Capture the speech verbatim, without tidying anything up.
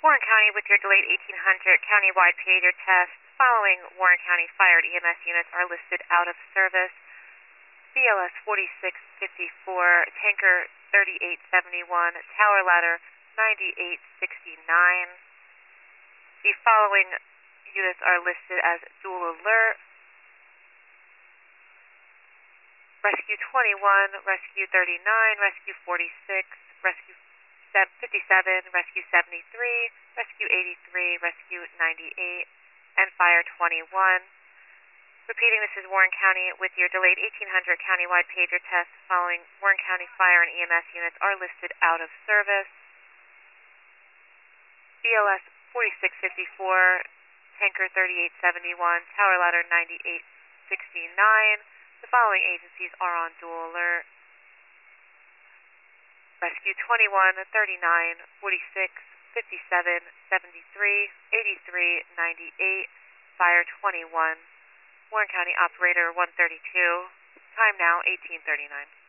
Warren County with your delayed eighteen hundred countywide pager test. Following Warren County Fire E M S units are listed out of service. B L S forty-six fifty-four, tanker thirty-eight seventy-one, tower ladder ninety-eight sixty-nine. The following units are listed as dual alert. Rescue twenty-one, Rescue thirty-nine, Rescue forty-six, Rescue fifty-seven, Rescue seventy-three, Rescue eighty-three, Rescue ninety-eight, and Fire twenty-one. Repeating, this is Warren County with your delayed eighteen hundred countywide pager test. Following Warren County Fire and E M S units are listed out of service. B L S forty-six fifty-four, tanker thirty-eight seventy-one, tower ladder ninety-eight sixty-nine. The following agencies are on dual alert. Rescue twenty-one, thirty-nine, forty-six, fifty-seven, seventy-three, eighty-three, ninety-eight, Fire twenty-one. Warren County Operator one thirty-two. Time now eighteen thirty-nine.